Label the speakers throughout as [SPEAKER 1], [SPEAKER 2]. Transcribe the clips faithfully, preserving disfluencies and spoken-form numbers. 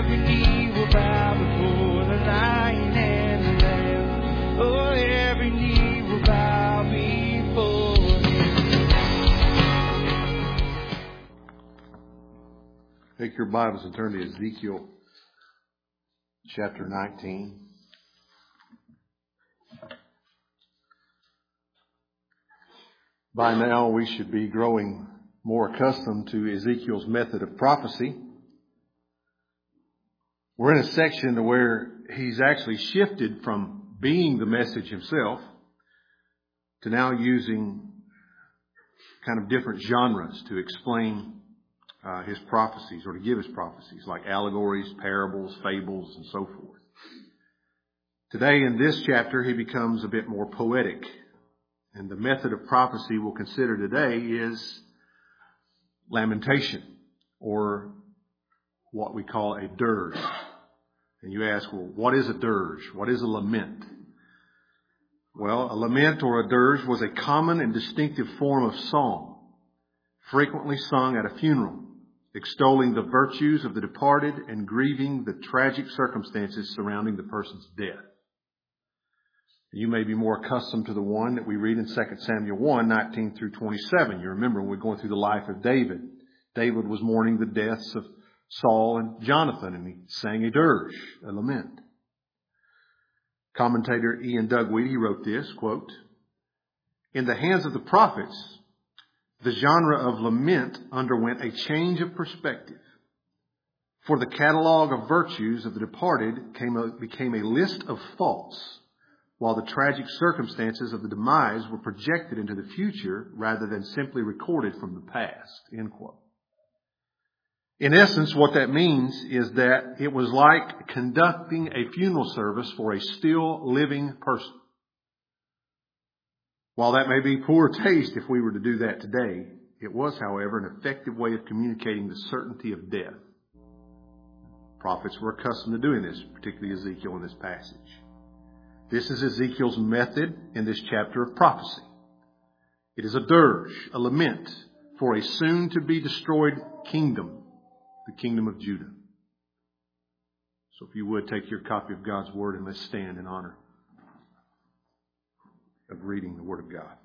[SPEAKER 1] every knee will bow before the Lion and the Lamb. Oh, every knee will bow before Him.
[SPEAKER 2] Take your Bibles and turn to Ezekiel chapter nineteen. By now we should be growing more accustomed to Ezekiel's method of prophecy. We're in a section where he's actually shifted from being the message himself to now using kind of different genres to explain uh, his prophecies or to give his prophecies, like allegories, parables, fables, and so forth. Today in this chapter he becomes a bit more poetic. And the method of prophecy we'll consider today is lamentation, or what we call a dirge. And you ask, well, what is a dirge? What is a lament? Well, a lament or a dirge was a common and distinctive form of song, frequently sung at a funeral, extolling the virtues of the departed and grieving the tragic circumstances surrounding the person's death. You may be more accustomed to the one that we read in Second Samuel one, nineteen through twenty-seven. You remember when we're going through the life of David. David was mourning the deaths of Saul and Jonathan, and he sang a dirge, a lament. Commentator Ian Dugweed, he wrote this, quote, "In the hands of the prophets, the genre of lament underwent a change of perspective. For the catalog of virtues of the departed came a, became a list of faults, while the tragic circumstances of the demise were projected into the future rather than simply recorded from the past." End quote. In essence, what that means is that it was like conducting a funeral service for a still living person. While that may be poor taste if we were to do that today, it was, however, an effective way of communicating the certainty of death. Prophets were accustomed to doing this, particularly Ezekiel in this passage. This is Ezekiel's method in this chapter of prophecy. It is a dirge, a lament for a soon-to-be-destroyed kingdom, the kingdom of Judah. So if you would, take your copy of God's Word and let's stand in honor of reading the Word of God.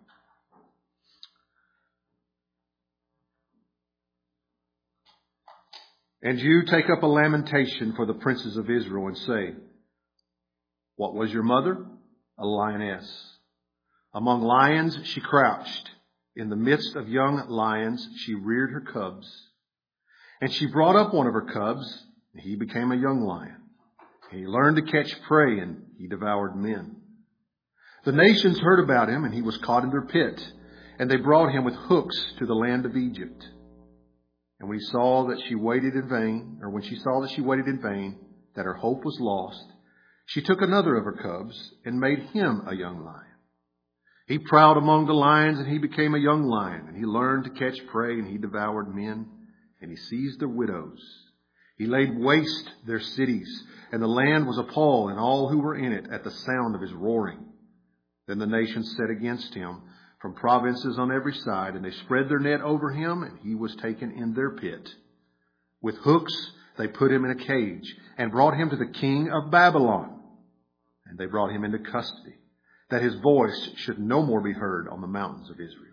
[SPEAKER 2] "And you take up a lamentation for the princes of Israel and say, what was your mother? A lioness. Among lions she crouched. In the midst of young lions she reared her cubs. And she brought up one of her cubs, and he became a young lion. And he learned to catch prey, and he devoured men. The nations heard about him, and he was caught in their pit. And they brought him with hooks to the land of Egypt. And when he saw that she waited in vain, or when she saw that she waited in vain, that her hope was lost, she took another of her cubs and made him a young lion. He prowled among the lions, and he became a young lion. And he learned to catch prey, and he devoured men. And he seized their widows. He laid waste their cities, and the land was appalled, and all who were in it, at the sound of his roaring. Then the nations set against him from provinces on every side, and they spread their net over him, and he was taken in their pit. With hooks they put him in a cage, and brought him to the king of Babylon. And they brought him into custody, that his voice should no more be heard on the mountains of Israel.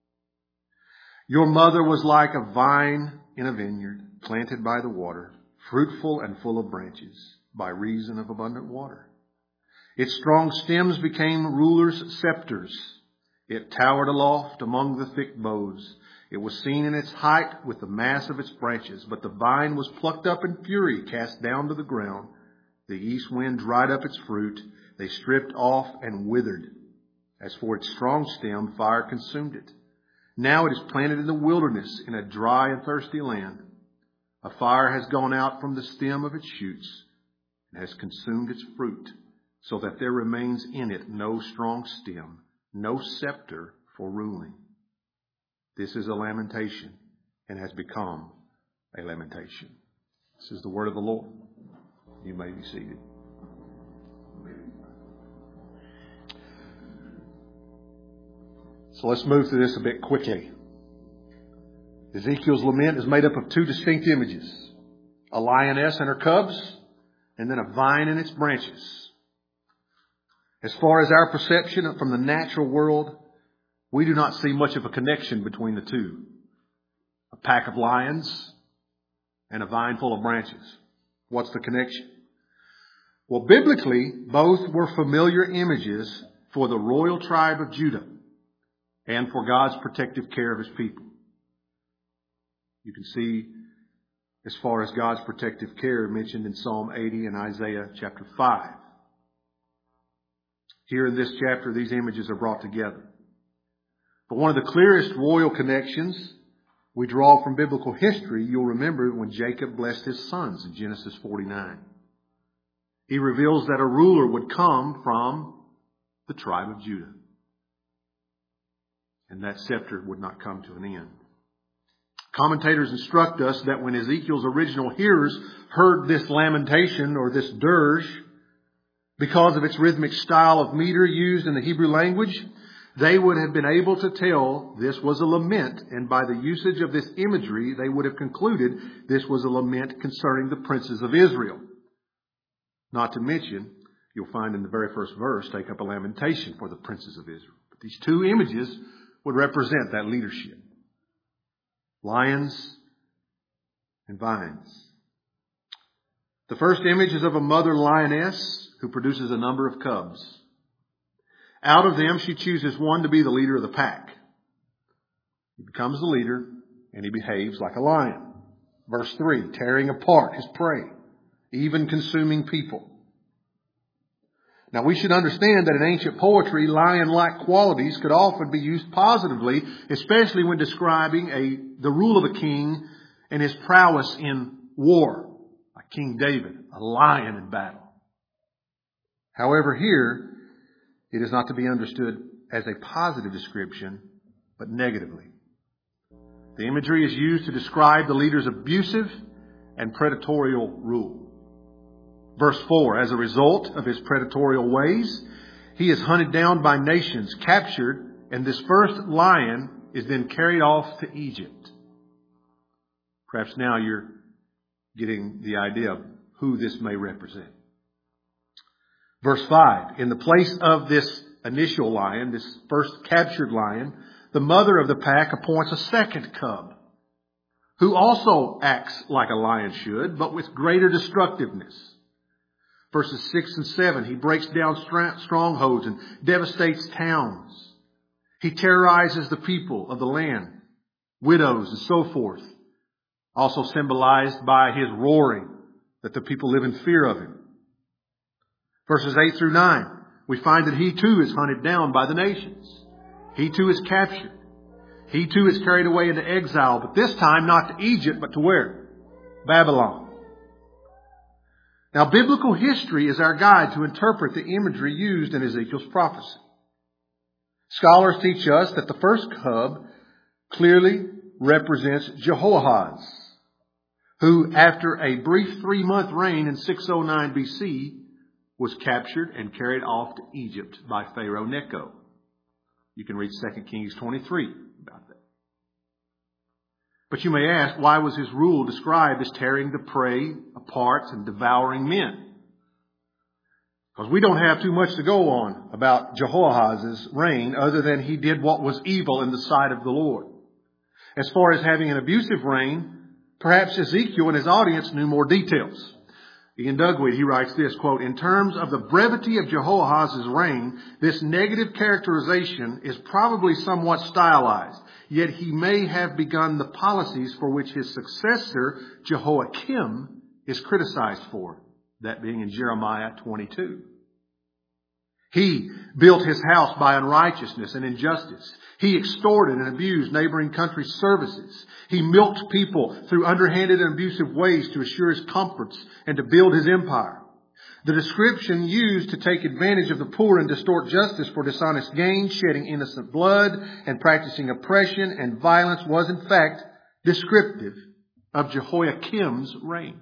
[SPEAKER 2] Your mother was like a vine in a vineyard, planted by the water, fruitful and full of branches, by reason of abundant water. Its strong stems became rulers' scepters. It towered aloft among the thick boughs. It was seen in its height with the mass of its branches, but the vine was plucked up in fury, cast down to the ground. The east wind dried up its fruit. They stripped off and withered. As for its strong stem, fire consumed it. Now it is planted in the wilderness, in a dry and thirsty land. A fire has gone out from the stem of its shoots and has consumed its fruit, so that there remains in it no strong stem, no scepter for ruling. This is a lamentation, and has become a lamentation." This is the word of the Lord. You may be seated. So let's move through this a bit quickly. Ezekiel's lament is made up of two distinct images. a lioness and her cubs, and then a vine and its branches. As far as our perception from the natural world, we do not see much of a connection between the two. A pack of lions and a vine full of branches. What's the connection? Well, biblically, both were familiar images for the royal tribe of Judah and for God's protective care of His people. You can see as far as God's protective care mentioned in Psalm eighty and Isaiah chapter five. Here in this chapter, these images are brought together. But one of the clearest royal connections we draw from biblical history, you'll remember when Jacob blessed his sons in Genesis forty-nine. He reveals that a ruler would come from the tribe of Judah. And that scepter would not come to an end. Commentators instruct us that when Ezekiel's original hearers heard this lamentation or this dirge, because of its rhythmic style of meter used in the Hebrew language, they would have been able to tell this was a lament, and by the usage of this imagery, they would have concluded this was a lament concerning the princes of Israel. Not to mention, you'll find in the very first verse, take up a lamentation for the princes of Israel. But these two images would represent that leadership. Lions and vines. The first image is of a mother lioness who produces a number of cubs. Out of them, she chooses one to be the leader of the pack. He becomes the leader, and he behaves like a lion. Verse three, tearing apart his prey, even consuming people. Now, we should understand that in ancient poetry, lion-like qualities could often be used positively, especially when describing a the rule of a king and his prowess in war, like King David, a lion in battle. However, here, it is not to be understood as a positive description, but negatively. The imagery is used to describe the leader's abusive and predatory rule. Verse four, as a result of his predatory ways, he is hunted down by nations, captured, and this first lion is then carried off to Egypt. Perhaps now you're getting the idea of who this may represent. Verse five, in the place of this initial lion, this first captured lion, the mother of the pack appoints a second cub, who also acts like a lion should, but with greater destructiveness. Verses six and seven, he breaks down strongholds and devastates towns. He terrorizes the people of the land, widows and so forth, also symbolized by his roaring, that the people live in fear of him. Verses eight through nine, we find that he too is hunted down by the nations. He too is captured. He too is carried away into exile, but this time not to Egypt, but to where? Babylon. Now, biblical history is our guide to interpret the imagery used in Ezekiel's prophecy. Scholars teach us that the first cub clearly represents Jehoahaz, who after a brief three-month reign in six oh nine B C was captured and carried off to Egypt by Pharaoh Necho. You can read Second Kings twenty-three about that. But you may ask, why was his rule described as tearing the prey apart and devouring men? Because we don't have too much to go on about Jehoahaz's reign other than he did what was evil in the sight of the Lord. As far as having an abusive reign, perhaps Ezekiel and his audience knew more details. Ian Dugweed, he writes this, quote, in terms of the brevity of Jehoahaz's reign, this negative characterization is probably somewhat stylized. Yet he may have begun the policies for which his successor, Jehoiakim, is criticized for. That being in Jeremiah twenty-two. He built his house by unrighteousness and injustice. He extorted and abused neighboring countries' services. He milked people through underhanded and abusive ways to assure his comforts and to build his empire. The description used to take advantage of the poor and distort justice for dishonest gain, shedding innocent blood, and practicing oppression and violence was in fact descriptive of Jehoiakim's reign.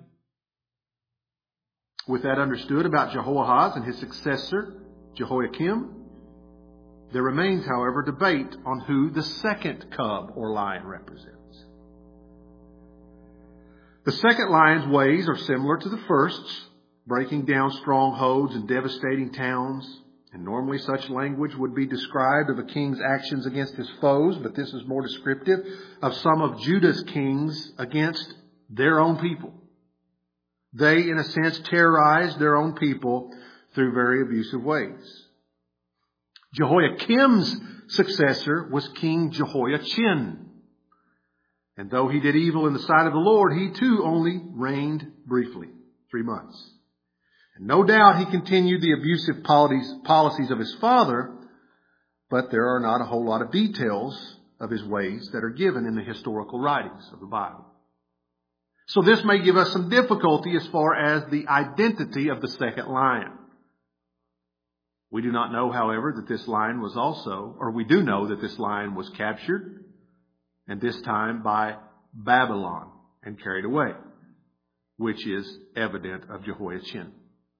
[SPEAKER 2] With that understood about Jehoahaz and his successor, Jehoiakim, there remains, however, debate on who the second cub or lion represents. The second lion's ways are similar to the first's, breaking down strongholds and devastating towns. And normally such language would be described of a king's actions against his foes, but this is more descriptive of some of Judah's kings against their own people. They, in a sense, terrorized their own people through very abusive ways. Jehoiakim's successor was King Jehoiachin. And though he did evil in the sight of the Lord, he too only reigned briefly, three months. And no doubt he continued the abusive policies of his father, but there are not a whole lot of details of his ways that are given in the historical writings of the Bible. So this may give us some difficulty as far as the identity of the second lion. We do not know, however, that this lion was also, or we do know that this lion was captured, and this time by Babylon, and carried away, which is evident of Jehoiachin.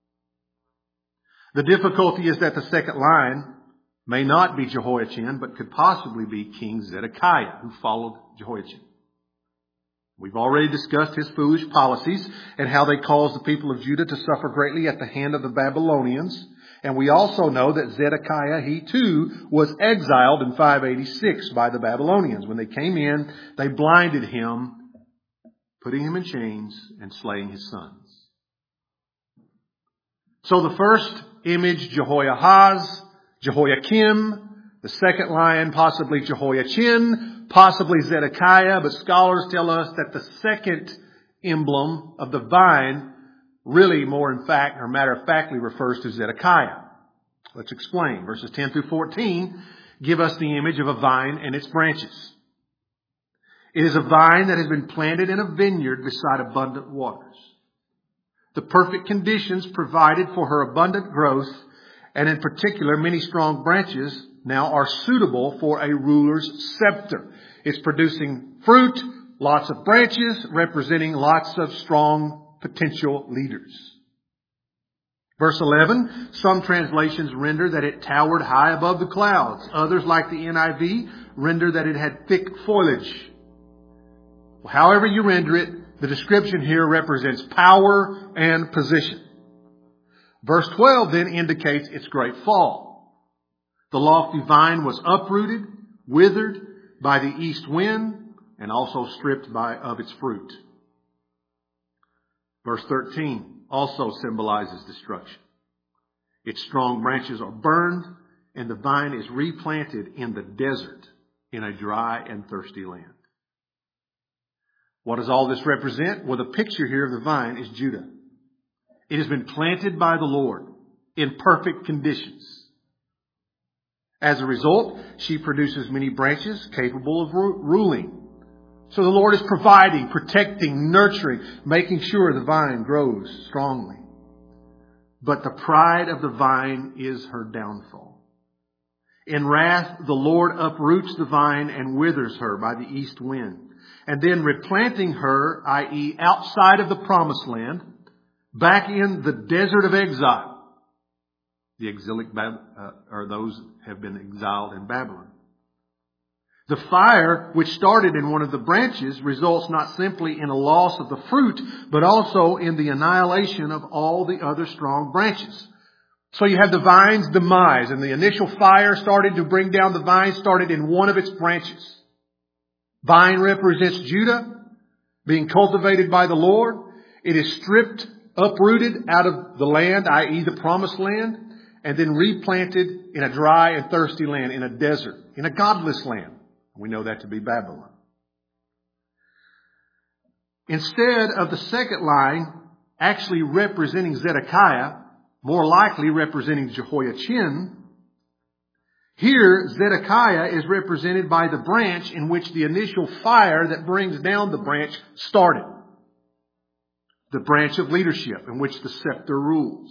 [SPEAKER 2] The difficulty is that the second lion may not be Jehoiachin, but could possibly be King Zedekiah, who followed Jehoiachin. We've already discussed his foolish policies and how they caused the people of Judah to suffer greatly at the hand of the Babylonians. And we also know that Zedekiah, he too, was exiled in five eighty-six by the Babylonians. When they came in, they blinded him, putting him in chains and slaying his sons. So the first image, Jehoiahaz, Jehoiakim. The second lion, possibly Jehoiachin, possibly Zedekiah. But scholars tell us that the second emblem of the vine really more in fact, or matter of factly, refers to Zedekiah. Let's explain. Verses ten through fourteen give us the image of a vine and its branches. It is a vine that has been planted in a vineyard beside abundant waters. The perfect conditions provided for her abundant growth, and in particular many strong branches, now are suitable for a ruler's scepter. It's producing fruit, lots of branches, representing lots of strong potential leaders. Verse eleven, some translations render that it towered high above the clouds. Others, like the N I V, render that it had thick foliage. Well, however you render it, the description here represents power and position. Verse twelve then indicates its great fall. The lofty vine was uprooted, withered by the east wind, and also stripped by of its fruit. Verse thirteen also symbolizes destruction. Its strong branches are burned, and the vine is replanted in the desert, in a dry and thirsty land. What does all this represent? Well, the picture here of the vine is Judah. It has been planted by the Lord in perfect conditions. As a result, she produces many branches capable of ruling. So the Lord is providing, protecting, nurturing, making sure the vine grows strongly. But the pride of the vine is her downfall. In wrath, the Lord uproots the vine and withers her by the east wind. And then replanting her, that is outside of the promised land, back in the desert of exile. The exilic, uh, or those have been exiled in Babylon. The fire, which started in one of the branches, results not simply in a loss of the fruit, but also in the annihilation of all the other strong branches. So you have the vine's demise, and the initial fire started to bring down the vine, started in one of its branches. Vine represents Judah, being cultivated by the Lord. It is stripped, uprooted out of the land, that is the promised land, and then replanted in a dry and thirsty land, in a desert, in a godless land. We know that to be Babylon. Instead of the second line actually representing Zedekiah, more likely representing Jehoiachin, here Zedekiah is represented by the branch in which the initial fire that brings down the branch started. The branch of leadership in which the scepter rules.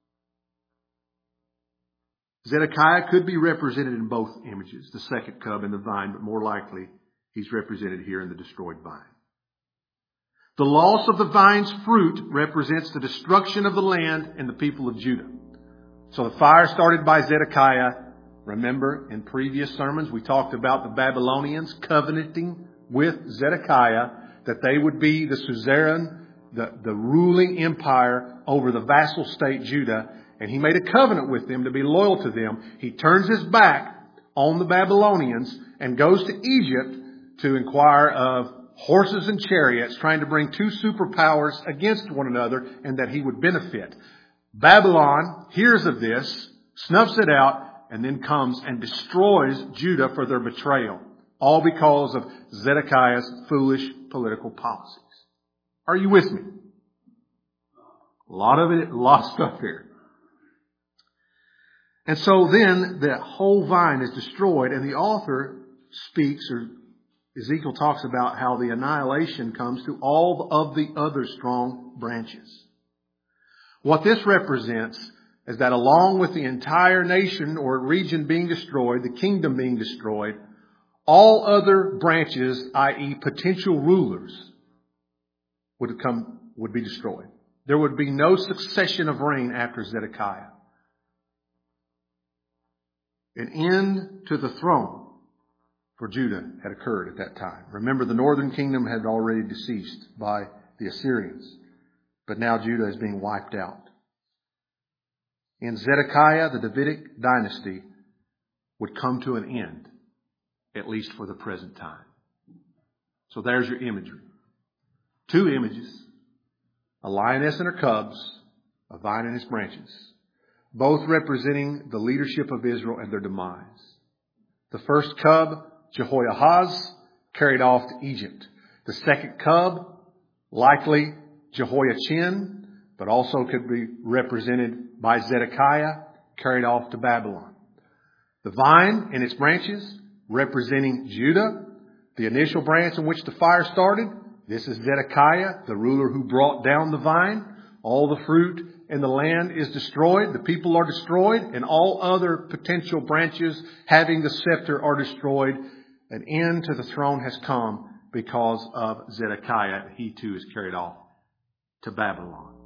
[SPEAKER 2] Zedekiah could be represented in both images, the second cub and the vine, but more likely he's represented here in the destroyed vine. The loss of the vine's fruit represents the destruction of the land and the people of Judah. So the fire started by Zedekiah. Remember, in previous sermons we talked about the Babylonians covenanting with Zedekiah that they would be the suzerain, the, the ruling empire over the vassal state Judah. And he made a covenant with them to be loyal to them. He turns his back on the Babylonians and goes to Egypt to inquire of horses and chariots, trying to bring two superpowers against one another and that he would benefit. Babylon hears of this, snuffs it out, and then comes and destroys Judah for their betrayal. All because of Zedekiah's foolish political policies. Are you with me? A lot of it, a lot of stuff here. And so then the whole vine is destroyed, and the author speaks, or Ezekiel talks about how the annihilation comes to all of the other strong branches. What this represents is that along with the entire nation or region being destroyed, the kingdom being destroyed, all other branches, that is potential rulers, would come, would be destroyed. There would be no succession of reign after Zedekiah. An end to the throne for Judah had occurred at that time. Remember, the northern kingdom had already deceased by the Assyrians. But now Judah is being wiped out. In Zedekiah, the Davidic dynasty would come to an end, at least for the present time. So there's your imagery. Two images. A lioness and her cubs, a vine and its branches. Both representing the leadership of Israel and their demise. The first cub, Jehoiahaz, carried off to Egypt. The second cub, likely Jehoiachin, but also could be represented by Zedekiah, carried off to Babylon. The vine and its branches, representing Judah, the initial branch in which the fire started. This is Zedekiah, the ruler who brought down the vine. All the fruit in the land is destroyed. The people are destroyed. And all other potential branches having the scepter are destroyed. An end to the throne has come because of Zedekiah. He too is carried off to Babylon.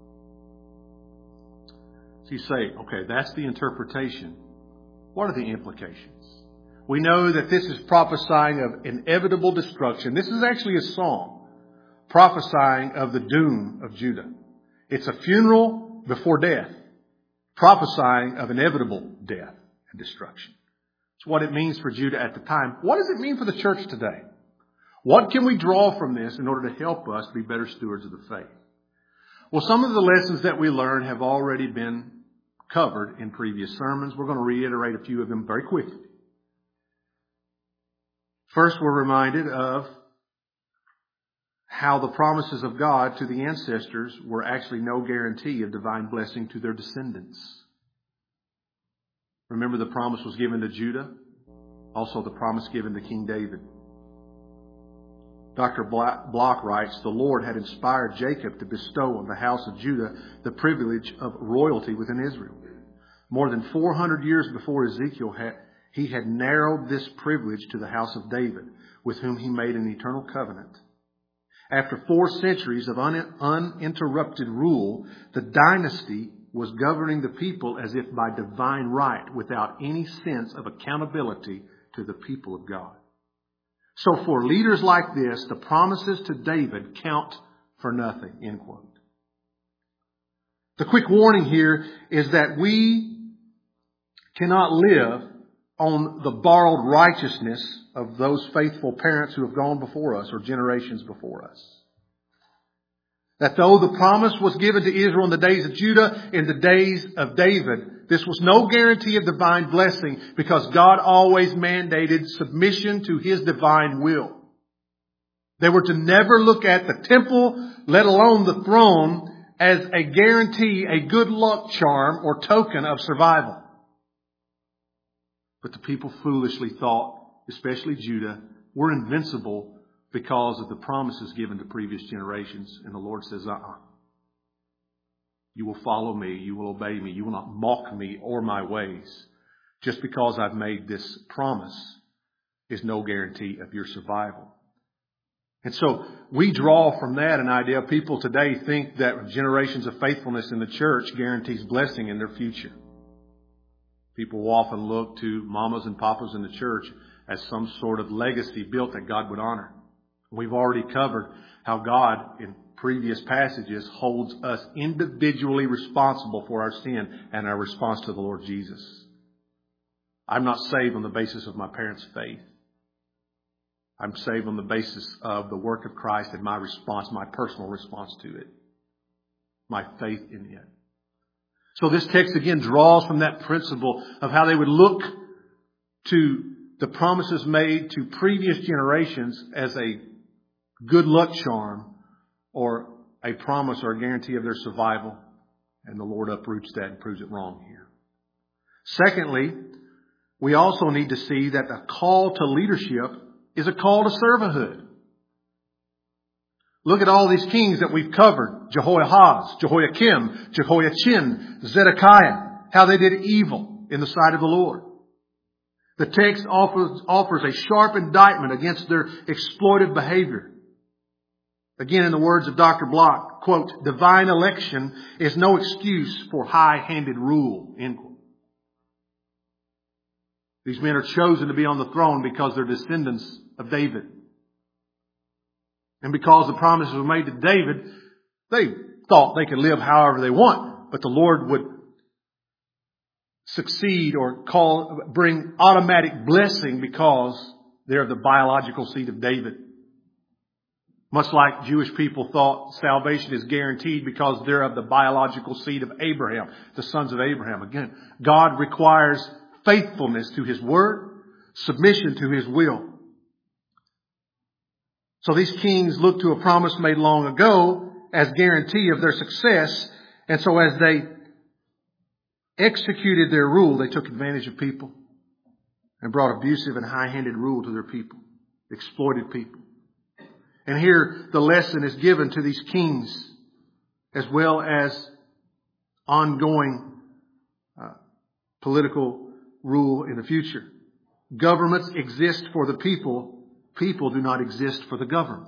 [SPEAKER 2] So you say, okay, that's the interpretation. What are the implications? We know that this is prophesying of inevitable destruction. This is actually a song prophesying of the doom of Judah. It's a funeral before death, prophesying of inevitable death and destruction. It's what it means for Judah at the time. What does it mean for the church today? What can we draw from this in order to help us be better stewards of the faith? Well, some of the lessons that we learn have already been covered in previous sermons. We're going to reiterate a few of them very quickly. First, we're reminded of how the promises of God to the ancestors were actually no guarantee of divine blessing to their descendants. Remember, the promise was given to Judah, also the promise given to King David. Doctor Block writes, the Lord had inspired Jacob to bestow on the house of Judah the privilege of royalty within Israel. More than four hundred years before Ezekiel, had, he had narrowed this privilege to the house of David, with whom he made an eternal covenant. After four centuries of un- uninterrupted rule, the dynasty was governing the people as if by divine right, without any sense of accountability to the people of God. So for leaders like this, the promises to David count for nothing, end quote. The quick warning here is that we cannot live on the borrowed righteousness of those faithful parents who have gone before us or generations before us. That though the promise was given to Israel in the days of Judah, in the days of David, this was no guarantee of divine blessing because God always mandated submission to His divine will. They were to never look at the temple, let alone the throne, as a guarantee, a good luck charm or token of survival. But the people foolishly thought, especially Judah, we're invincible because of the promises given to previous generations. And the Lord says, uh-uh. You will follow me. You will obey me. You will not mock me or my ways. Just because I've made this promise is no guarantee of your survival. And so we draw from that an idea. People today think that generations of faithfulness in the church guarantees blessing in their future. People will often look to mamas and papas in the church as some sort of legacy built that God would honor. We've already covered how God, in previous passages, holds us individually responsible for our sin and our response to the Lord Jesus. I'm not saved on the basis of my parents' faith. I'm saved on the basis of the work of Christ and my response, my personal response to it. My faith in it. So this text again draws from that principle of how they would look to the promises made to previous generations as a good luck charm or a promise or a guarantee of their survival. And the Lord uproots that and proves it wrong here. Secondly, we also need to see that the call to leadership is a call to servanthood. Look at all these kings that we've covered. Jehoiahaz, Jehoiakim, Jehoiachin, Zedekiah. How they did evil in the sight of the Lord. The text offers, offers a sharp indictment against their exploitive behavior. Again, in the words of Doctor Block, quote, divine election is no excuse for high-handed rule, end quote. These men are chosen to be on the throne because they're descendants of David. And because the promises were made to David, they thought they could live however they want. But the Lord would succeed or call, bring automatic blessing because they're the biological seed of David. Much like Jewish people thought salvation is guaranteed because they're of the biological seed of Abraham, the sons of Abraham. Again, God requires faithfulness to His word, submission to His will. So these kings looked to a promise made long ago as guarantee of their success. And so as they executed their rule, they took advantage of people and brought abusive and high-handed rule to their people, exploited people. And here the lesson is given to these kings as well as ongoing uh, political rule in the future. Governments exist for the people. People do not exist for the governed.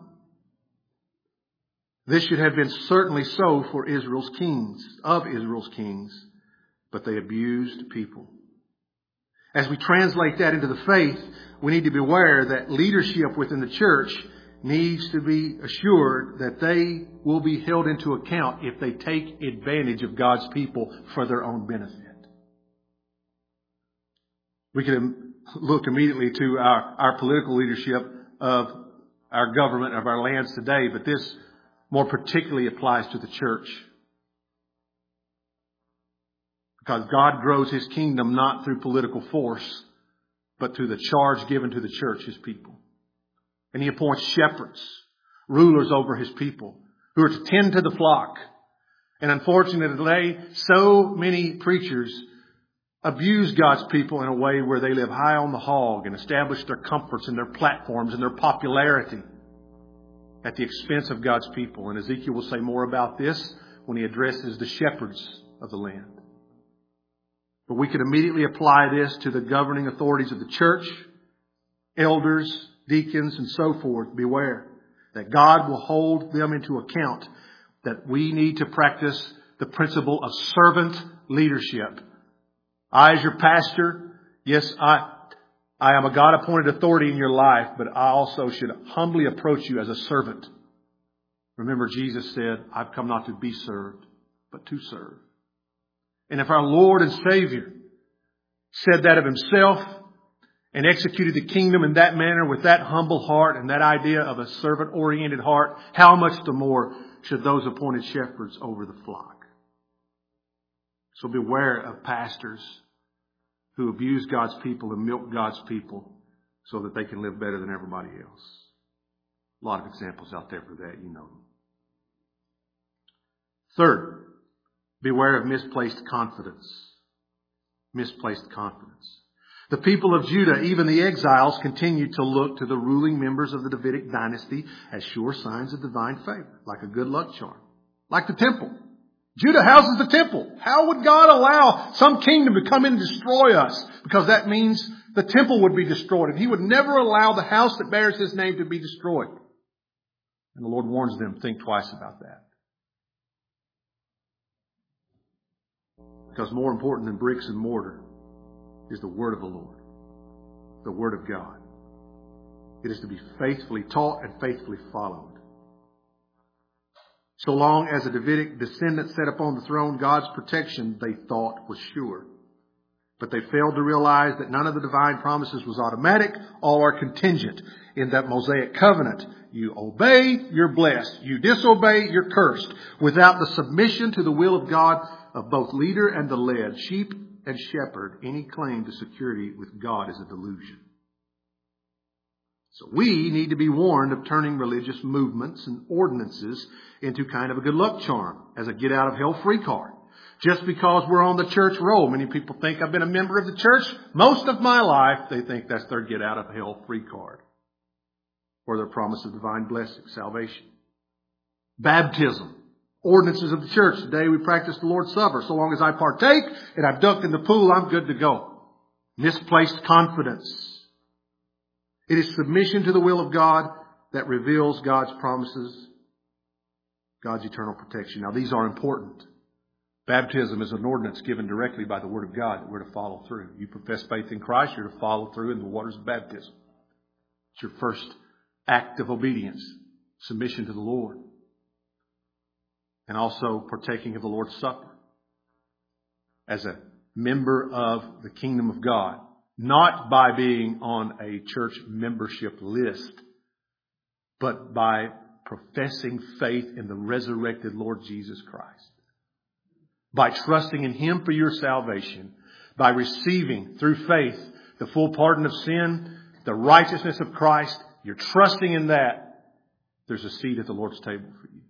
[SPEAKER 2] This should have been certainly so for Israel's kings, of Israel's kings, but they abused people. As we translate that into the faith, we need to be aware that leadership within the church needs to be assured that they will be held into account if they take advantage of God's people for their own benefit. We can look immediately to our, our political leadership of our government, of our lands today, but this more particularly applies to the church. Because God grows His kingdom not through political force, but through the charge given to the church, His people. And He appoints shepherds, rulers over His people, who are to tend to the flock. And unfortunately today, so many preachers abuse God's people in a way where they live high on the hog and establish their comforts and their platforms and their popularity at the expense of God's people. And Ezekiel will say more about this when he addresses the shepherds of the land. But we could immediately apply this to the governing authorities of the church, elders, deacons, and so forth. Beware that God will hold them into account, that we need to practice the principle of servant leadership. I, as your pastor, yes, I, I am a God-appointed authority in your life, but I also should humbly approach you as a servant. Remember, Jesus said, I've come not to be served, but to serve. And if our Lord and Savior said that of Himself and executed the kingdom in that manner with that humble heart and that idea of a servant-oriented heart, how much the more should those appointed shepherds over the flock? So beware of pastors who abuse God's people and milk God's people so that they can live better than everybody else. A lot of examples out there for that, you know. Third, beware of misplaced confidence. Misplaced confidence. The people of Judah, even the exiles, continued to look to the ruling members of the Davidic dynasty as sure signs of divine favor, like a good luck charm, like the temple. Judah houses the temple. How would God allow some kingdom to come in and destroy us? Because that means the temple would be destroyed. And He would never allow the house that bears His name to be destroyed. And the Lord warns them, think twice about that. Because more important than bricks and mortar is the Word of the Lord. The Word of God. It is to be faithfully taught and faithfully followed. So long as a Davidic descendant sat upon the throne, God's protection, they thought, was sure. But they failed to realize that none of the divine promises was automatic. All are contingent. In that Mosaic covenant, you obey, you're blessed. You disobey, you're cursed. Without the submission to the will of God of both leader and the led, sheep and shepherd, any claim to security with God is a delusion. So we need to be warned of turning religious movements and ordinances into kind of a good luck charm, as a get out of hell free card. Just because we're on the church roll. Many people think I've been a member of the church most of my life. They think that's their get out of hell free card. Or their promise of divine blessing, salvation. Baptism. Ordinances of the church. Today we practice the Lord's Supper. So long as I partake and I've dunked in the pool, I'm good to go. Misplaced confidence. It is submission to the will of God that reveals God's promises, God's eternal protection. Now these are important. Baptism is an ordinance given directly by the Word of God that we're to follow through. You profess faith in Christ, you're to follow through in the waters of baptism. It's your first act of obedience, submission to the Lord. And also partaking of the Lord's Supper as a member of the kingdom of God. Not by being on a church membership list, but by professing faith in the resurrected Lord Jesus Christ. By trusting in Him for your salvation. By receiving through faith the full pardon of sin, the righteousness of Christ. You're trusting in that. There's a seat at the Lord's table for you.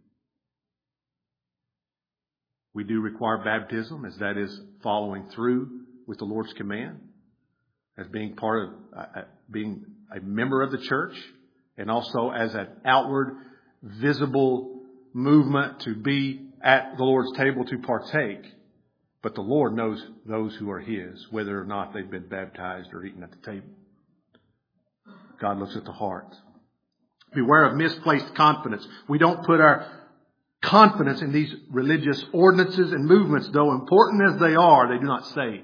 [SPEAKER 2] We do require baptism, as that is following through with the Lord's command. As being part of, uh, being a member of the church. And also as an outward, visible movement to be at the Lord's table to partake. But the Lord knows those who are His, whether or not they've been baptized or eaten at the table. God looks at the heart. Beware of misplaced confidence. We don't put our confidence in these religious ordinances and movements, though important as they are, they do not save.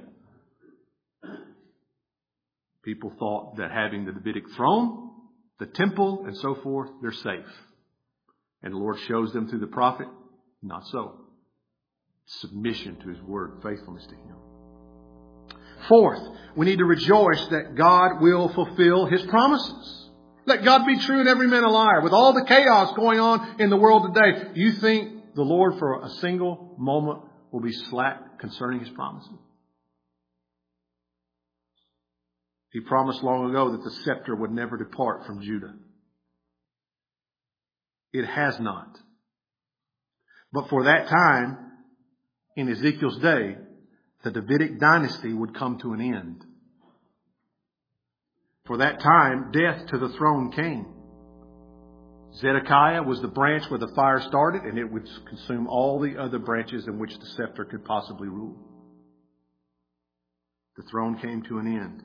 [SPEAKER 2] People thought that having the Davidic throne, the temple, and so forth, they're safe. And the Lord shows them through the prophet, not so. Submission to His word, faithfulness to Him. Fourth, we need to rejoice that God will fulfill His promises. Let God be true and every man a liar. With all the chaos going on in the world today, you think the Lord for a single moment will be slack concerning His promises? He promised long ago that the scepter would never depart from Judah. It has not. But for that time, in Ezekiel's day, the Davidic dynasty would come to an end. For that time, death to the throne came. Zedekiah was the branch where the fire started, and it would consume all the other branches in which the scepter could possibly rule. The throne came to an end.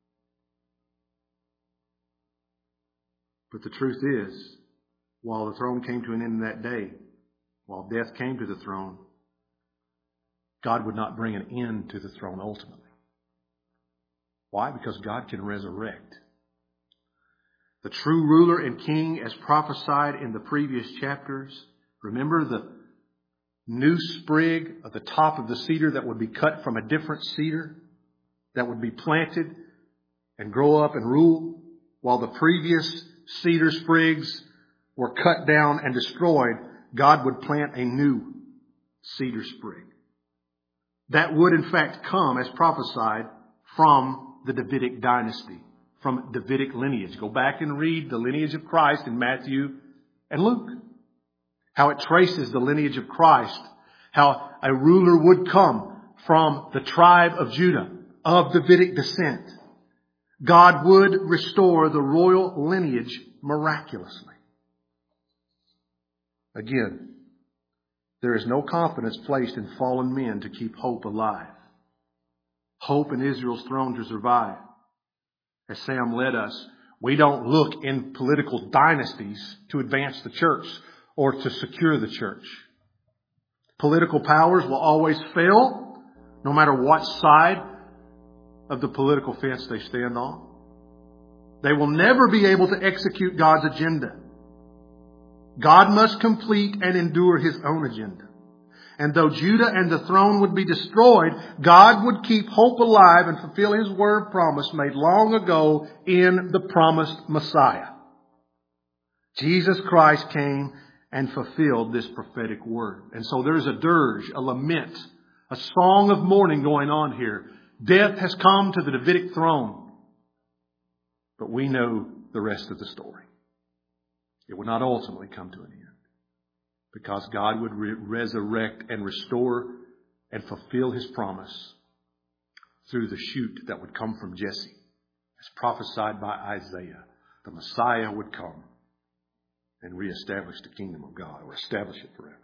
[SPEAKER 2] But the truth is, while the throne came to an end that day, while death came to the throne, God would not bring an end to the throne ultimately. Why? Because God can resurrect. The true ruler and king, as prophesied in the previous chapters, remember the new sprig at the top of the cedar that would be cut from a different cedar that would be planted and grow up and rule, while the previous cedar sprigs were cut down and destroyed. God would plant a new cedar sprig. That would in fact come, as prophesied, from the Davidic dynasty, from Davidic lineage. Go back and read the lineage of Christ in Matthew and Luke. How it traces the lineage of Christ. How a ruler would come from the tribe of Judah, of Davidic descent. God would restore the royal lineage miraculously. Again, there is no confidence placed in fallen men to keep hope alive. Hope in Israel's throne to survive. As Sam led us, we don't look in political dynasties to advance the church or to secure the church. Political powers will always fail, no matter what side of the political fence they stand on. They will never be able to execute God's agenda. God must complete and endure His own agenda. And though Judah and the throne would be destroyed, God would keep hope alive and fulfill His word promise made long ago in the promised Messiah. Jesus Christ came and fulfilled this prophetic word. And so there's a dirge, a lament, a song of mourning going on here. Death has come to the Davidic throne. But we know the rest of the story. It would not ultimately come to an end. Because God would re- resurrect and restore and fulfill His promise through the shoot that would come from Jesse. As prophesied by Isaiah, the Messiah would come and reestablish the kingdom of God, or establish it forever.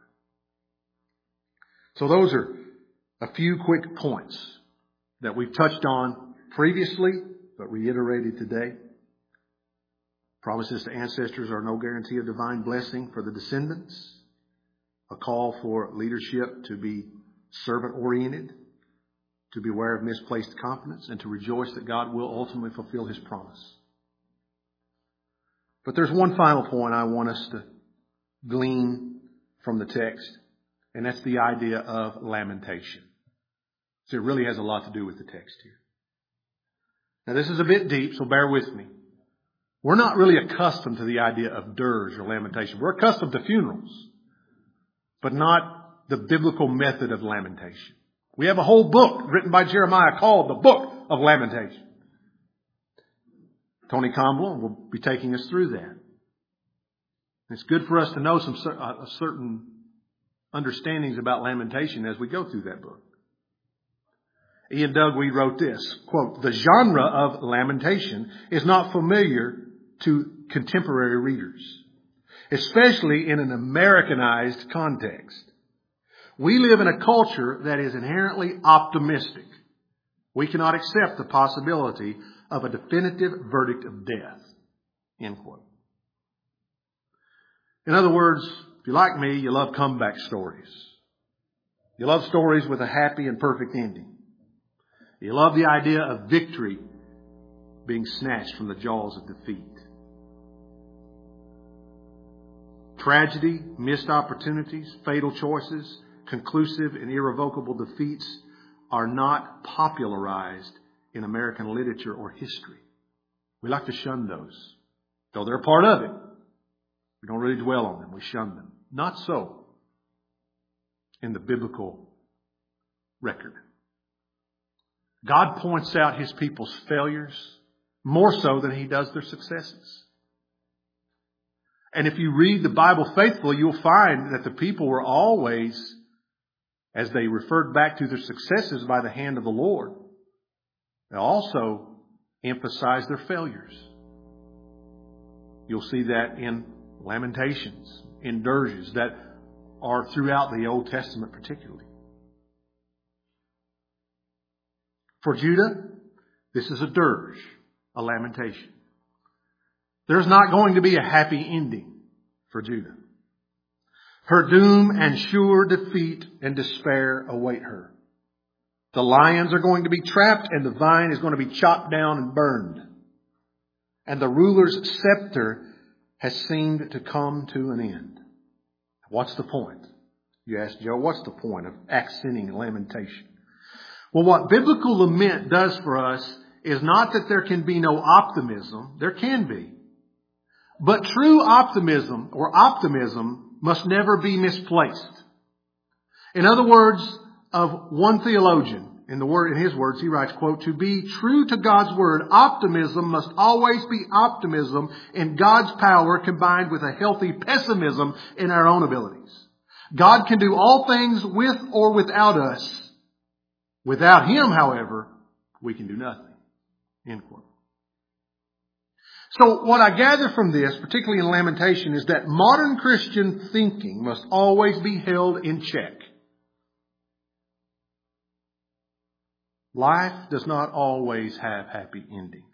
[SPEAKER 2] So those are a few quick points that we've touched on previously, but reiterated today. Promises to ancestors are no guarantee of divine blessing for the descendants. A call for leadership to be servant-oriented, to beware of misplaced confidence, and to rejoice that God will ultimately fulfill His promise. But there's one final point I want us to glean from the text, and that's the idea of lamentation. So it really has a lot to do with the text here. Now this is a bit deep, so bear with me. We're not really accustomed to the idea of dirge or lamentation. We're accustomed to funerals, but not the biblical method of lamentation. We have a whole book written by Jeremiah called the Book of Lamentation. Tony Comble will be taking us through that. It's good for us to know some uh, certain understandings about lamentation as we go through that book. Ian Dugwee wrote this, quote, "The genre of lamentation is not familiar to contemporary readers, especially in an Americanized context. We live in a culture that is inherently optimistic. We cannot accept the possibility of a definitive verdict of death." End quote. In other words, if you're like me, you love comeback stories. You love stories with a happy and perfect ending. You love the idea of victory being snatched from the jaws of defeat. Tragedy, missed opportunities, fatal choices, conclusive and irrevocable defeats are not popularized in American literature or history. We like to shun those. Though they're part of it, we don't really dwell on them. We shun them. Not so in the biblical record. God points out His people's failures more so than He does their successes. And if you read the Bible faithfully, you'll find that the people were always, as they referred back to their successes by the hand of the Lord, they also emphasized their failures. You'll see that in lamentations, in dirges that are throughout the Old Testament particularly. For Judah, this is a dirge, a lamentation. There's not going to be a happy ending for Judah. Her doom and sure defeat and despair await her. The lions are going to be trapped and the vine is going to be chopped down and burned. And the ruler's scepter has seemed to come to an end. What's the point? You ask, Joe, what's the point of accenting lamentation? Well, what biblical lament does for us is not that there can be no optimism. There can be. But true optimism or optimism must never be misplaced. In other words, of one theologian, in the word, in his words, he writes, quote, "To be true to God's word, optimism must always be optimism in God's power combined with a healthy pessimism in our own abilities. God can do all things with or without us. Without Him, however, we can do nothing." End quote. So what I gather from this, particularly in lamentation, is that modern Christian thinking must always be held in check. Life does not always have happy endings.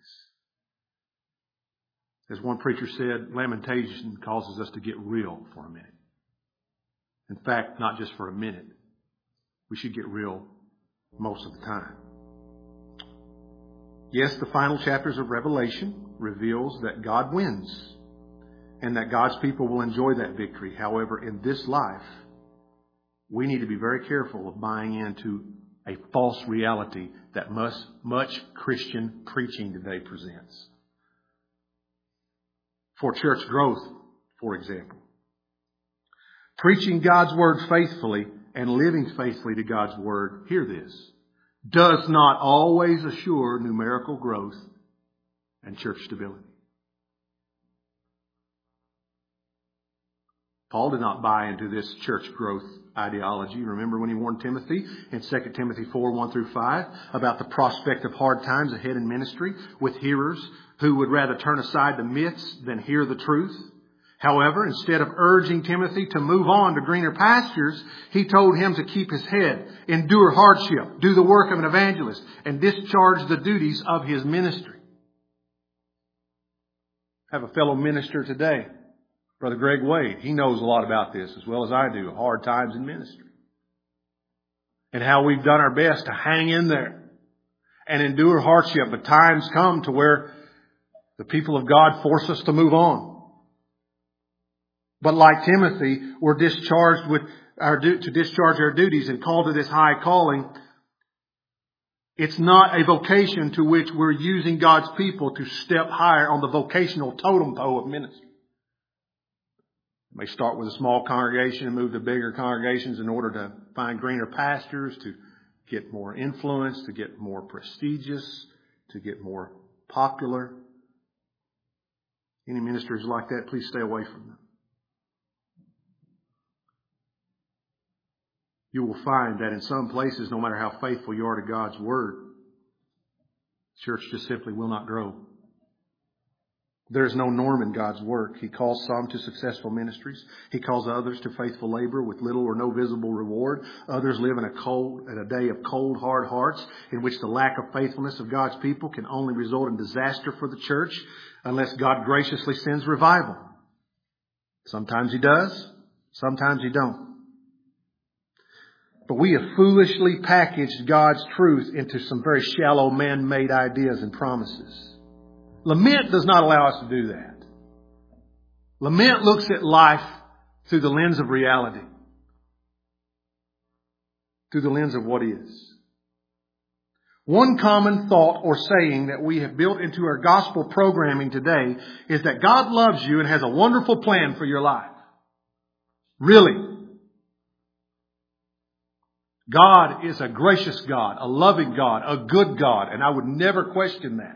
[SPEAKER 2] As one preacher said, lamentation causes us to get real for a minute. In fact, not just for a minute. We should get real most of the time. Yes, the final chapters of Revelation reveals that God wins and that God's people will enjoy that victory. However, in this life, we need to be very careful of buying into a false reality that much, much Christian preaching today presents. For church growth, for example, preaching God's Word faithfully and living faithfully to God's Word, hear this, does not always assure numerical growth and church stability. Paul did not buy into this church growth ideology. Remember when he warned Timothy in Second Timothy four, one through five about the prospect of hard times ahead in ministry with hearers who would rather turn aside the myths than hear the truth. However, instead of urging Timothy to move on to greener pastures, he told him to keep his head, endure hardship, do the work of an evangelist, and discharge the duties of his ministry. I have a fellow minister today, Brother Greg Wade. He knows a lot about this as well as I do, hard times in ministry. And how we've done our best to hang in there and endure hardship. But times come to where the people of God force us to move on. But like Timothy, we're discharged with our to discharge our duties and called to this high calling. It's not a vocation to which we're using God's people to step higher on the vocational totem pole of ministry. We may start with a small congregation and move to bigger congregations in order to find greener pastures, to get more influence, to get more prestigious, to get more popular. Any ministers like that, please stay away from them. You will find that in some places, no matter how faithful you are to God's Word, church just simply will not grow. There is no norm in God's work. He calls some to successful ministries. He calls others to faithful labor with little or no visible reward. Others live in a cold, in a day of cold, hard hearts in which the lack of faithfulness of God's people can only result in disaster for the church unless God graciously sends revival. Sometimes He does. Sometimes He don't. But we have foolishly packaged God's truth into some very shallow man-made ideas and promises. Lament does not allow us to do that. Lament looks at life through the lens of reality. Through the lens of what is. One common thought or saying that we have built into our gospel programming today is that God loves you and has a wonderful plan for your life. Really? God is a gracious God, a loving God, a good God, and I would never question that.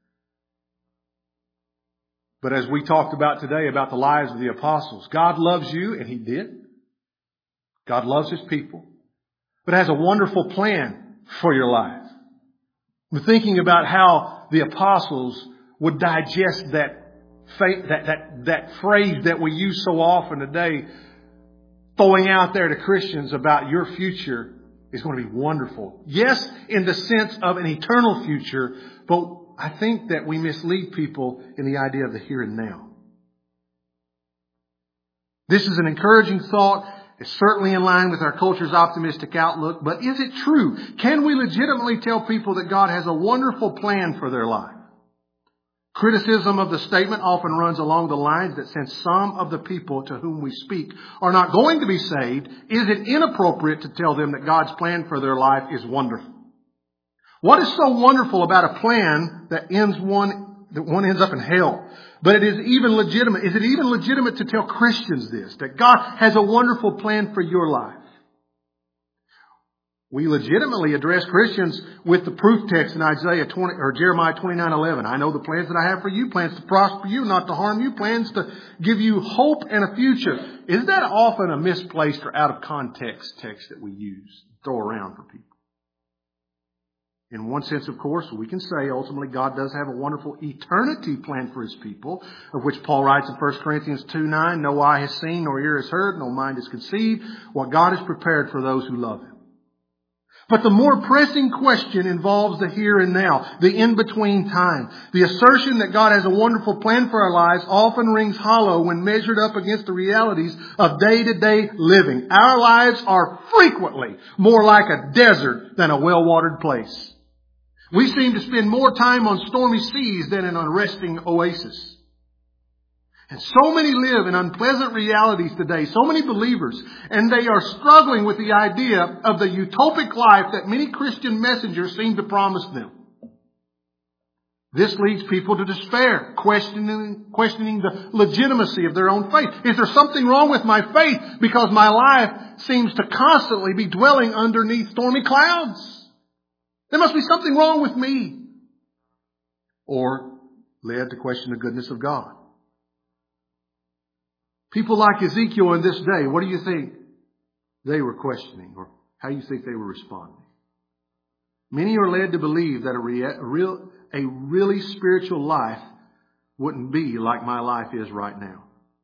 [SPEAKER 2] But as we talked about today about the lives of the apostles, God loves you, and He did. God loves His people, but has a wonderful plan for your life. We're thinking about how the apostles would digest that that that that phrase that we use so often today, throwing out there to Christians about your future is going to be wonderful. Yes, in the sense of an eternal future, but I think that we mislead people in the idea of the here and now. This is an encouraging thought. It's certainly in line with our culture's optimistic outlook. But is it true? Can we legitimately tell people that God has a wonderful plan for their life? Criticism of the statement often runs along the lines that since some of the people to whom we speak are not going to be saved, is it inappropriate to tell them that God's plan for their life is wonderful? What is so wonderful about a plan that ends one, that one ends up in hell? But it is even legitimate. Is it even legitimate to tell Christians this, that God has a wonderful plan for your life? We legitimately address Christians with the proof text in Isaiah twenty or Jeremiah twenty-nine eleven. I know the plans that I have for you, plans to prosper you, not to harm you, plans to give you hope and a future. Is that often a misplaced or out of context text that we use, throw around for people? In one sense, of course, we can say ultimately God does have a wonderful eternity plan for His people, of which Paul writes in First Corinthians two nine, no eye has seen, nor ear has heard, no mind has conceived what God has prepared for those who love Him. But the more pressing question involves the here and now, the in-between time. The assertion that God has a wonderful plan for our lives often rings hollow when measured up against the realities of day-to-day living. Our lives are frequently more like a desert than a well-watered place. We seem to spend more time on stormy seas than in a resting oasis. And so many live in unpleasant realities today, so many believers, and they are struggling with the idea of the utopic life that many Christian messengers seem to promise them. This leads people to despair, questioning, questioning the legitimacy of their own faith. Is there something wrong with my faith because my life seems to constantly be dwelling underneath stormy clouds? There must be something wrong with me. Or led to question the goodness of God. People like Ezekiel in this day, what do you think they were questioning, or how do you think they were responding? Many are led to believe that a, rea- a real, a really spiritual life wouldn't be like my life is right now.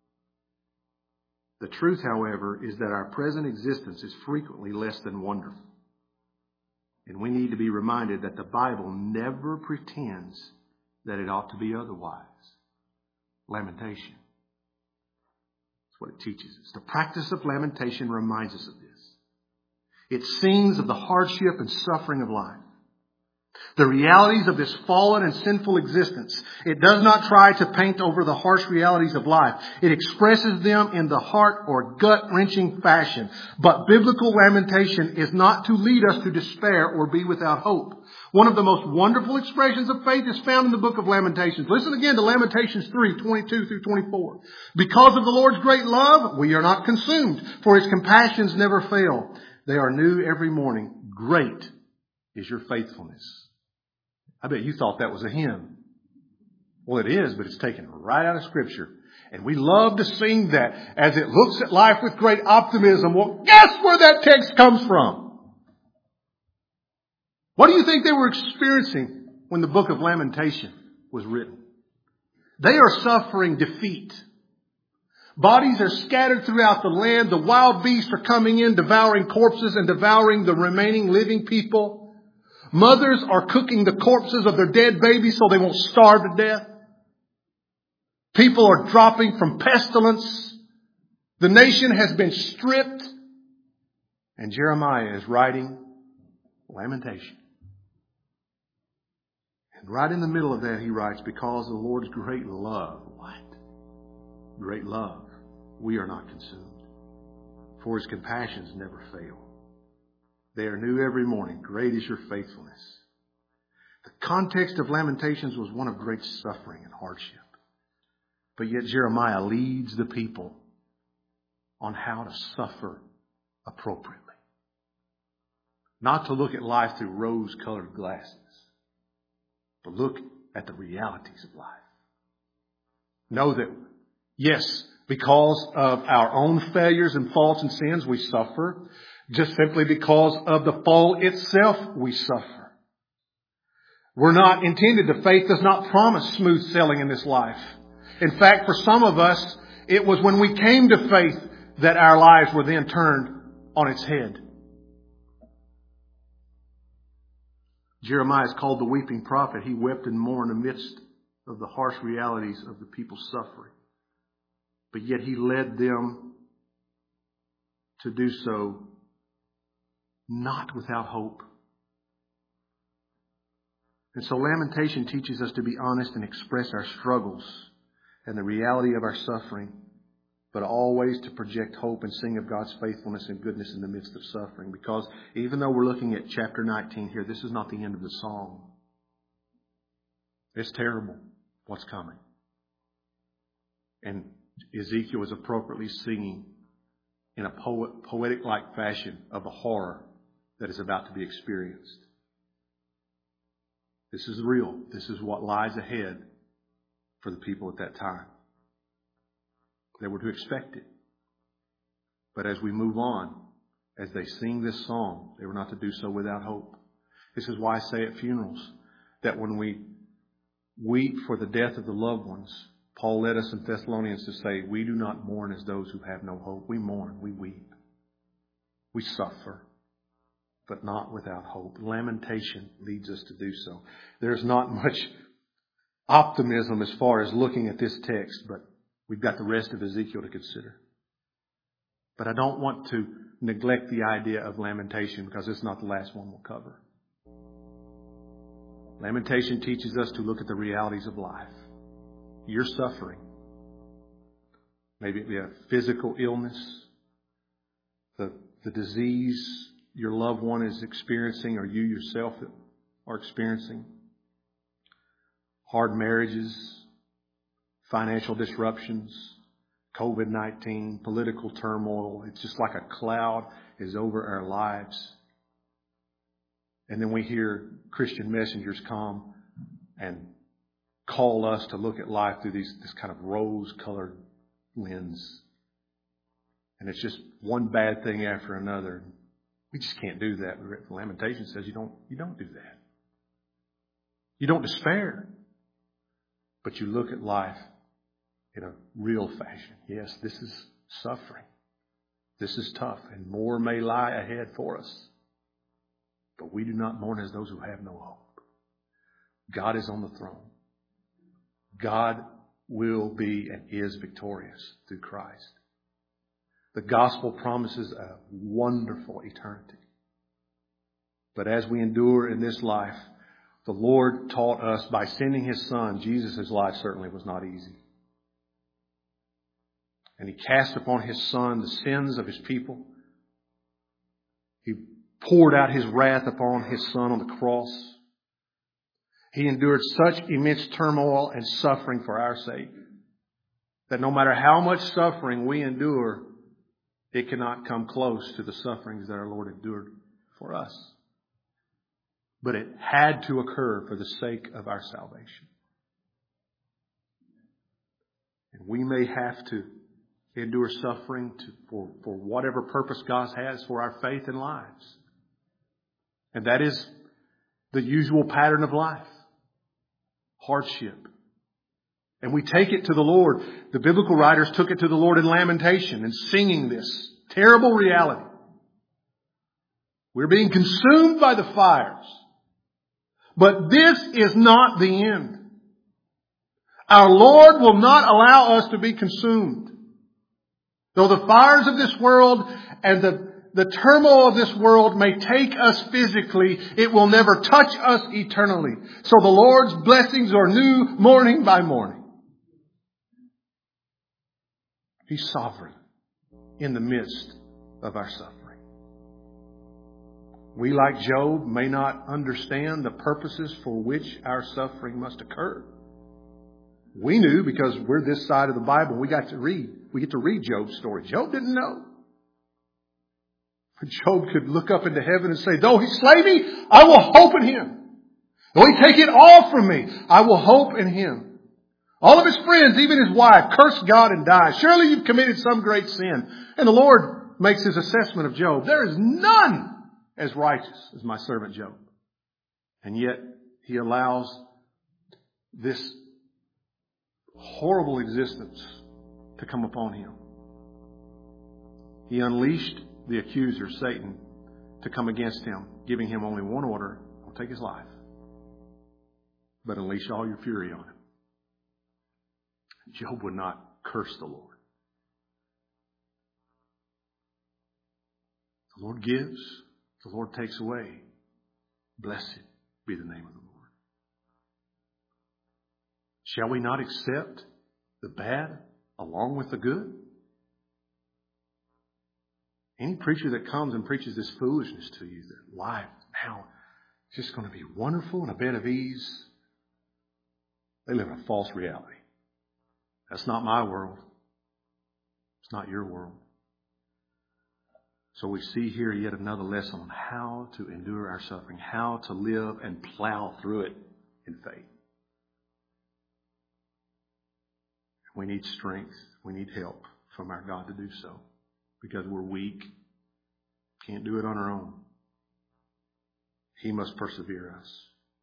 [SPEAKER 2] The truth, however, is that our present existence is frequently less than wonderful. And we need to be reminded that the Bible never pretends that it ought to be otherwise. Lamentation. That's what it teaches us. The practice of lamentation reminds us of this. It sings of the hardship and suffering of life. The realities of this fallen and sinful existence. It does not try to paint over the harsh realities of life. It expresses them in the heart or gut-wrenching fashion. But biblical lamentation is not to lead us to despair or be without hope. One of the most wonderful expressions of faith is found in the book of Lamentations. Listen again to Lamentations three, twenty-two through twenty-four. Because of the Lord's great love, we are not consumed, for His compassions never fail. They are new every morning. Great is your faithfulness. I bet you thought that was a hymn. Well, it is, but it's taken right out of Scripture. And we love to sing that as it looks at life with great optimism. Well, guess where that text comes from? What do you think they were experiencing when the book of Lamentation was written? They are suffering defeat. Bodies are scattered throughout the land. The wild beasts are coming in, devouring corpses and devouring the remaining living people. Mothers are cooking the corpses of their dead babies so they won't starve to death. People are dropping from pestilence. The nation has been stripped. And Jeremiah is writing lamentation. And right in the middle of that he writes, because of the Lord's great love. What? Great love. We are not consumed. For His compassions never fail. They are new every morning. Great is your faithfulness. The context of Lamentations was one of great suffering and hardship. But yet Jeremiah leads the people on how to suffer appropriately. Not to look at life through rose-colored glasses, but look at the realities of life. Know that, yes, because of our own failures and faults and sins, we suffer. Just simply because of the fall itself, we suffer. We're not intended to. Faith does not promise smooth sailing in this life. In fact, for some of us, it was when we came to faith that our lives were then turned on its head. Jeremiah is called the weeping prophet. He wept and mourned amidst of the harsh realities of the people's suffering. But yet he led them to do so not without hope. And so lamentation teaches us to be honest and express our struggles and the reality of our suffering, but always to project hope and sing of God's faithfulness and goodness in the midst of suffering. Because even though we're looking at chapter nineteen here, this is not the end of the song. It's terrible what's coming. And Ezekiel is appropriately singing in a poet, poetic-like fashion of a horror that is about to be experienced. This is real. This is what lies ahead for the people at that time. They were to expect it. But as we move on, as they sing this song, they were not to do so without hope. This is why I say at funerals that when we weep for the death of the loved ones, Paul led us in Thessalonians to say, we do not mourn as those who have no hope. We mourn, we weep. We suffer, but not without hope. Lamentation leads us to do so. There's not much optimism as far as looking at this text, but we've got the rest of Ezekiel to consider. But I don't want to neglect the idea of lamentation because it's not the last one we'll cover. Lamentation teaches us to look at the realities of life. You're suffering. Maybe it be a physical illness, the, the disease your loved one is experiencing or you yourself are experiencing, hard marriages, financial disruptions, covid nineteen, political turmoil. It's just like a cloud is over our lives. And then we hear Christian messengers come and call us to look at life through these this kind of rose-colored lens. And it's just one bad thing after another. We just can't do that. Lamentation says you don't you don't do that. You don't despair. But you look at life in a real fashion. Yes, this is suffering. This is tough, and more may lie ahead for us. But we do not mourn as those who have no hope. God is on the throne. God will be and is victorious through Christ. The gospel promises a wonderful eternity. But as we endure in this life, the Lord taught us by sending His Son. Jesus' life certainly was not easy. And He cast upon His Son the sins of His people. He poured out His wrath upon His Son on the cross. He endured such immense turmoil and suffering for our sake that no matter how much suffering we endure, it cannot come close to the sufferings that our Lord endured for us. But it had to occur for the sake of our salvation. And we may have to endure suffering to, for, for whatever purpose God has for our faith and lives. And that is the usual pattern of life. Hardship. And we take it to the Lord. The biblical writers took it to the Lord in lamentation and singing this terrible reality. We're being consumed by the fires. But this is not the end. Our Lord will not allow us to be consumed. Though the fires of this world and the, the turmoil of this world may take us physically, it will never touch us eternally. So the Lord's blessings are new morning by morning. He's sovereign in the midst of our suffering. We, like Job, may not understand the purposes for which our suffering must occur. We knew because we're this side of the Bible. We got to read. We get to read Job's story. Job didn't know. Job could look up into heaven and say, though He slay me, I will hope in Him. Though He take it all from me, I will hope in Him. All of his friends, even his wife, cursed God and died. Surely you've committed some great sin. And the Lord makes His assessment of Job. There is none as righteous as my servant Job. And yet He allows this horrible existence to come upon him. He unleashed the accuser, Satan, to come against him, giving him only one order: don't take his life, but unleash all your fury on him. Job would not curse the Lord. The Lord gives, the Lord takes away. Blessed be the name of the Lord. Shall we not accept the bad along with the good? Any preacher that comes and preaches this foolishness to you, that life now is just going to be wonderful and a bed of ease, they live in a false reality. That's not my world. It's not your world. So we see here yet another lesson on how to endure our suffering, how to live and plow through it in faith. We need strength. We need help from our God to do so, because we're weak. Can't do it on our own. He must persevere us.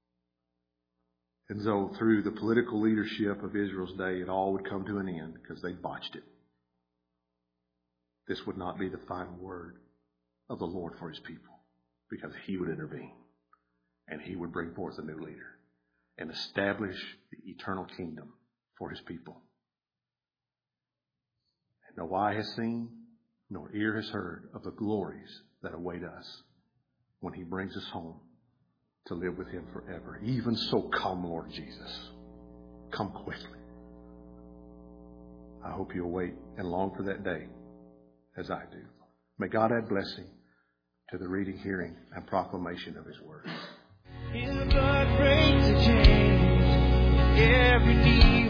[SPEAKER 2] And so through the political leadership of Israel's day, it all would come to an end because they botched it. This would not be the final word of the Lord for His people, because He would intervene and He would bring forth a new leader and establish the eternal kingdom for His people. And no eye has seen, nor ear has heard of the glories that await us when He brings us home to live with Him forever. Even so, come, Lord Jesus. Come quickly. I hope you'll wait and long for that day as I do. May God add blessing to the reading, hearing, and proclamation of His Word.
[SPEAKER 1] In the blood breaks a chain, every knee